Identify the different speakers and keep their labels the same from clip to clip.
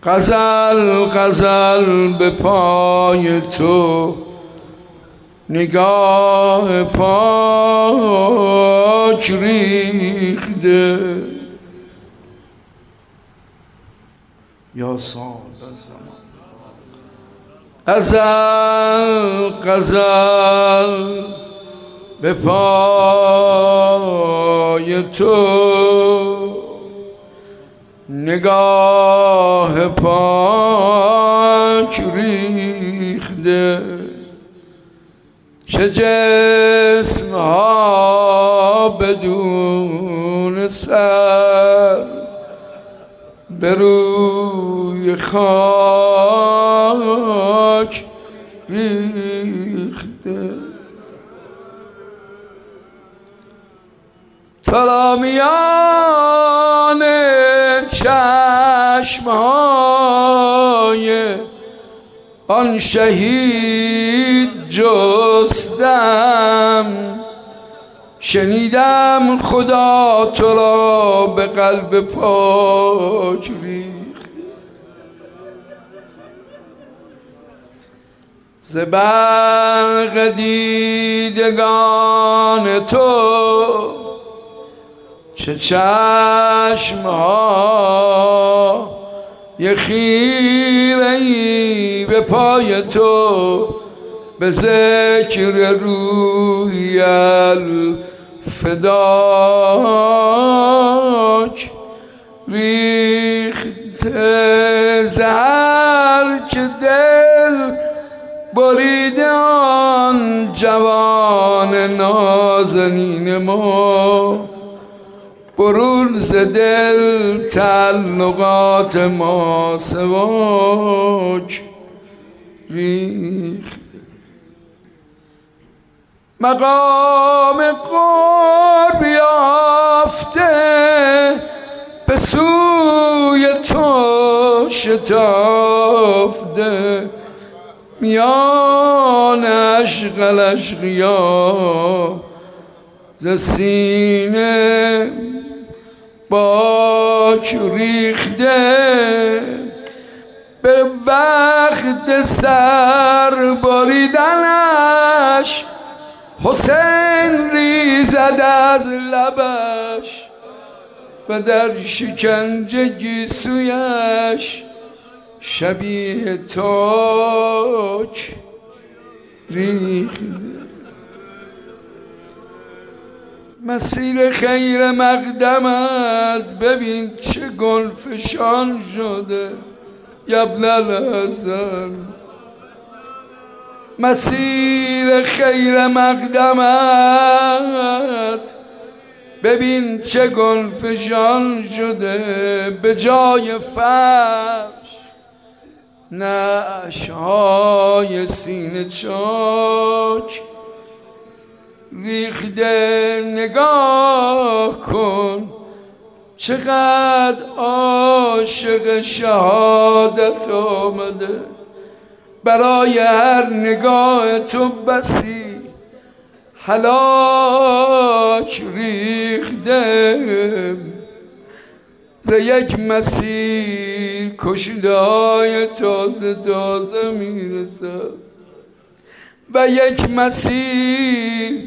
Speaker 1: غزل غزل به پای تو نگاه پاک ریخته یا سال از زمان غزل غزل به پای تو نگاه پاک ریخته چه جسم ها بدون سر به روی خاک ریخته تا میان چشمهای آن شهید جستم شنیدم خدا تو را به قلب پاک ریخت ز برق دیدگان تو چه چشمها یه خیره‌ای به پای تو به ذکر روی الفداک ریخته زهر که دل بریده آن جوان نازنین ما برون ز دل تعلقات ما سواک ریخت مقام قرب یافته به سوی تو شتافته میان عشق الاشقیا ز سینه باک ریخته به وقت سر بریدنش حسین ریزد از لبش و در شکنجه گیسویش شبیه تاک ریخته مسیر خیر مقدمت ببین چه گلفشان شده یبن الحسن مسیر خیر مقدمت ببین چه گلفشان شده به جای فرش نعشهای سینه چاک ریخته نگاه کن چقدر عاشق شهادت آمده برای هر نگاه تو بسی هلاک ریخته ز یک مسیح کشته‌های تازه تازه میرسد و یک مسیح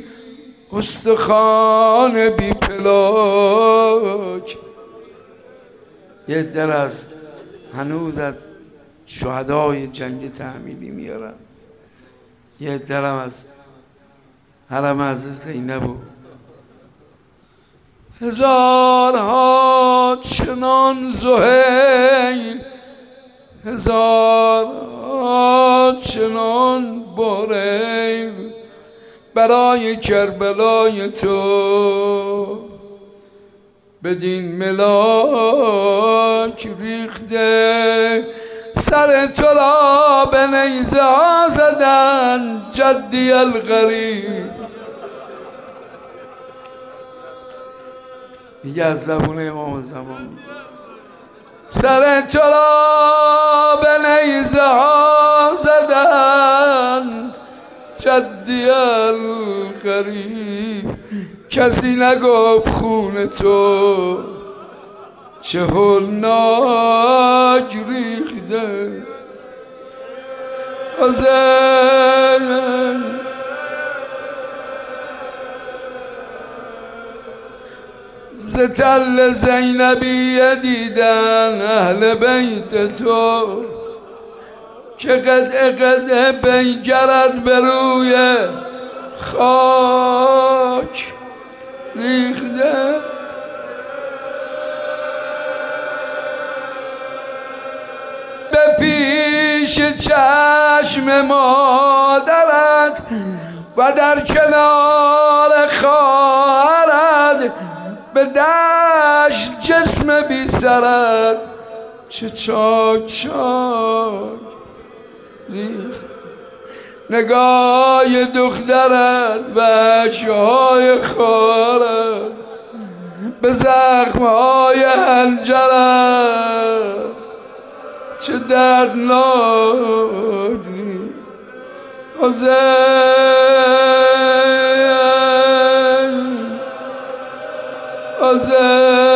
Speaker 1: استخوان بی پلاک یه در از هنوز از شهدای جنگ تحمیلی میارن یه درم از حرم عزیز زینب و هزارها چنان زهیل هزارها چنان بریل برای کربلای تو بدین ملاک ریخته سر تو را به نیزه ها زدن جدی الغریب میگه از زبون امام زمان سر تو را به نیزه ها زدن جدی الغریب کسی نگفت خون تو چه هولناک ریخت ریخته حسین ز تل زینبیه دیدن اهل بیت تو که قطعه قطعه پیکرت به روی خاک ریخته به پیش چشم مادرت و در کنار خواهرت به دشت جسم بی سرت چه چاک چاک ریخت نگاه دخترت و اشکهای خواهرت به زخمهای حنجرت چه دردناک حسین حسین